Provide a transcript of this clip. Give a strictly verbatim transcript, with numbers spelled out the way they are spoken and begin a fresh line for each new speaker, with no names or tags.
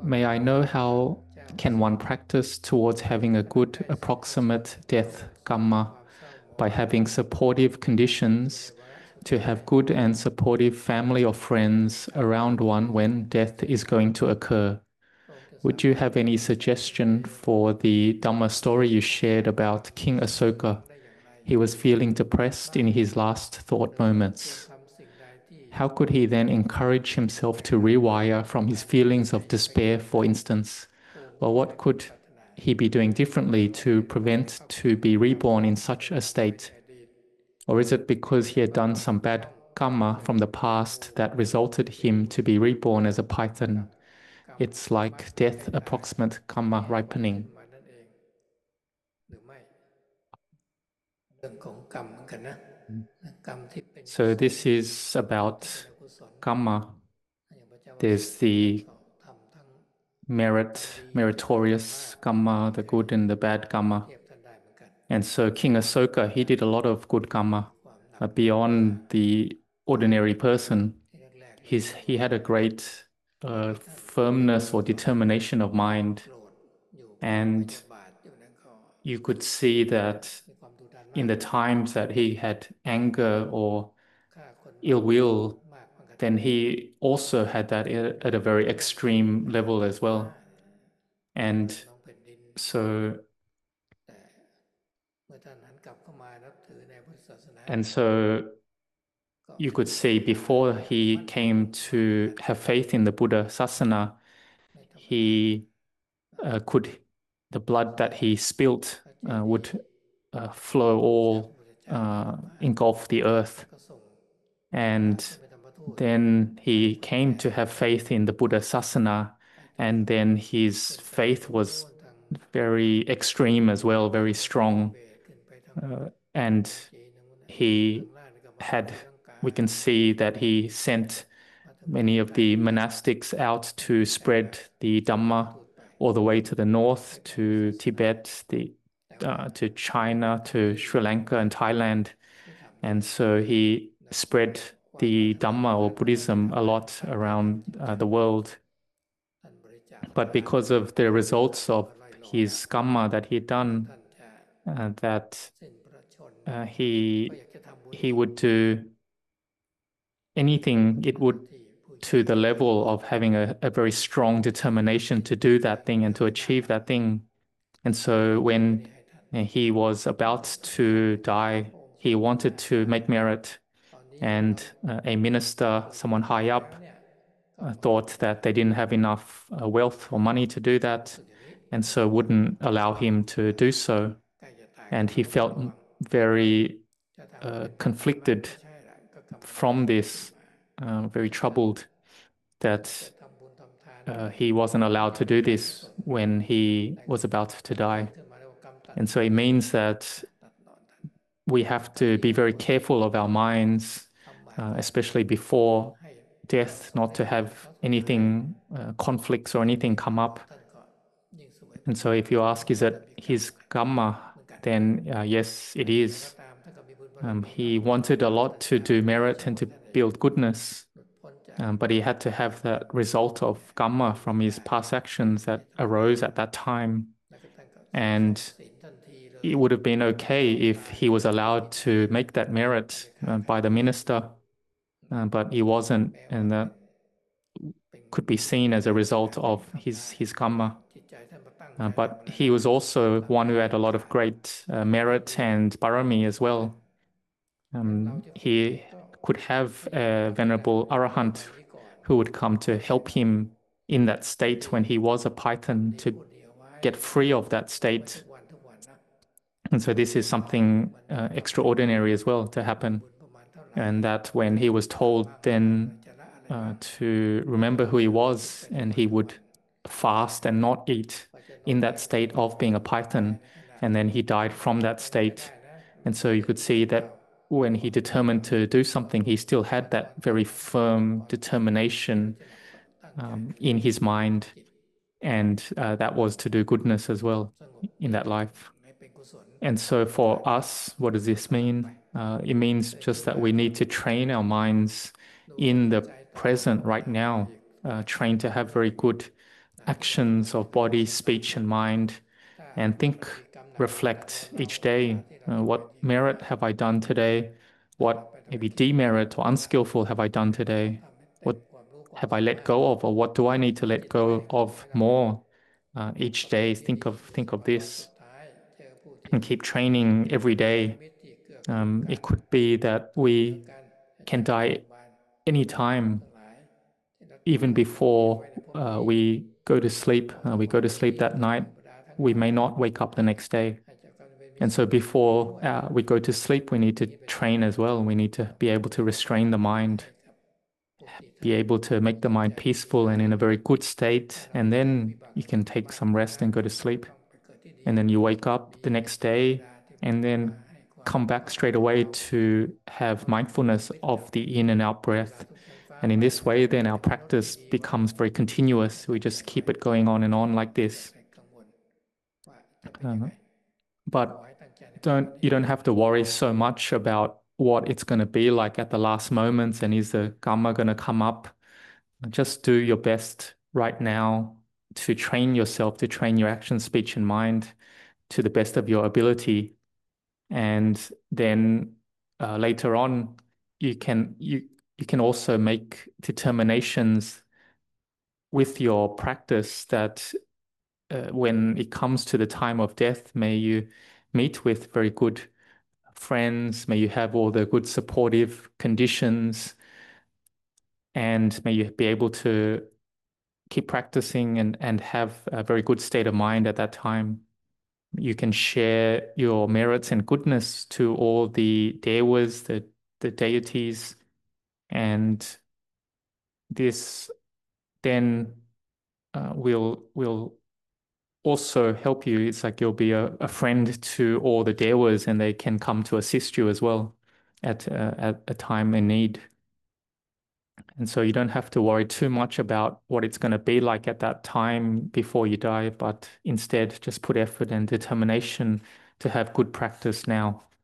May I know how can one practice towards having a good approximate death karma by having supportive conditions to have good and supportive family or friends around one when death is going to occur? Would you have any suggestion for the Dhamma story you shared about King Asoka? He was feeling depressed in his last thought moments. How could he then encourage himself to rewire from his feelings of despair, for instance? Or what could he be doing differently to prevent to be reborn in such a state? Or is it because he had done some bad karma from the past that resulted him to be reborn as a python? It's like death approximate karma ripening. So this is about karma. There's the merit, meritorious karma, the good and the bad karma. And so King Asoka, he did a lot of good karma uh, beyond the ordinary person. He's, he had a great uh, firmness or determination of mind. And you could see that in the times that he had anger or ill will, then he also had that at a very extreme level as well. And so, and so you could see before he came to have faith in the Buddha Sasana, he uh, could, the blood that he spilt uh, would uh, flow all, uh, engulf the earth. And then he came to have faith in the Buddha Sasana, and then his faith was very extreme as well, very strong. Uh, and he had, we can see that he sent many of the monastics out to spread the Dhamma all the way to the north, to Tibet, the, uh, to China, to Sri Lanka and Thailand. And so he spread the Dhamma or Buddhism a lot around uh, the world. But because of the results of his karma that he had done, uh, that uh, he he would do anything, it would to the level of having a, a very strong determination to do that thing and to achieve that thing. And so when he was about to die, he wanted to make merit. And uh, a minister, someone high up, uh, thought that they didn't have enough uh, wealth or money to do that, and so wouldn't allow him to do so. And he felt very uh, conflicted from this, uh, very troubled that uh, he wasn't allowed to do this when he was about to die. And so it means that we have to be very careful of our minds, uh, especially before death, not to have anything, uh, conflicts or anything come up. And so if you ask, is it his karma? Then uh, yes, it is. Um, he wanted a lot to do merit and to build goodness, um, but he had to have that result of karma from his past actions that arose at that time. And it would have been okay if he was allowed to make that merit uh, by the minister, uh, but he wasn't, and that could be seen as a result of his, his karma. Uh, but he was also one who had a lot of great uh, merit and parami as well. Um, he could have a venerable arahant who would come to help him in that state when he was a python to get free of that state. And so this is something uh, extraordinary as well to happen. And that when he was told then uh, to remember who he was, and he would fast and not eat in that state of being a python, and then he died from that state. And so you could see that when he determined to do something, he still had that very firm determination um, in his mind, and uh, that was to do goodness as well in that life. And so for us, what does this mean? Uh, it means just that we need to train our minds in the present right now, uh, train to have very good actions of body, speech, and mind, and think, reflect each day. Uh, what merit have I done today? What maybe demerit or unskillful have I done today? What have I let go of, or what do I need to let go of more uh, each day? Think of think of this and keep training every day. Um, it could be that we can die anytime, even before uh, we go to sleep. Uh, we go to sleep that night. We may not wake up the next day. And so before uh, we go to sleep, we need to train as well. We need to be able to restrain the mind, be able to make the mind peaceful and in a very good state. And then you can take some rest and go to sleep. And then you wake up the next day and then come back straight away to have mindfulness of the in and out breath. And in this way, then our practice becomes very continuous. We just keep it going on and on like this. Uh, but don't you don't have to worry so much about what it's going to be like at the last moments and is the karma going to come up. Just do your best right now to train yourself, to train your action, speech, and mind to the best of your ability. And then uh, later on, you can you you can also make determinations with your practice that uh, when it comes to the time of death, may you meet with very good friends, may you have all the good supportive conditions, and may you be able to keep practicing and, and have a very good state of mind at that time. You can share your merits and goodness to all the devas, the, the deities, and this then uh, will will also help you. It's like you'll be a, a friend to all the devas, and they can come to assist you as well at uh, at a time in need. And so you don't have to worry too much about what it's going to be like at that time before you die, but instead just put effort and determination to have good practice now.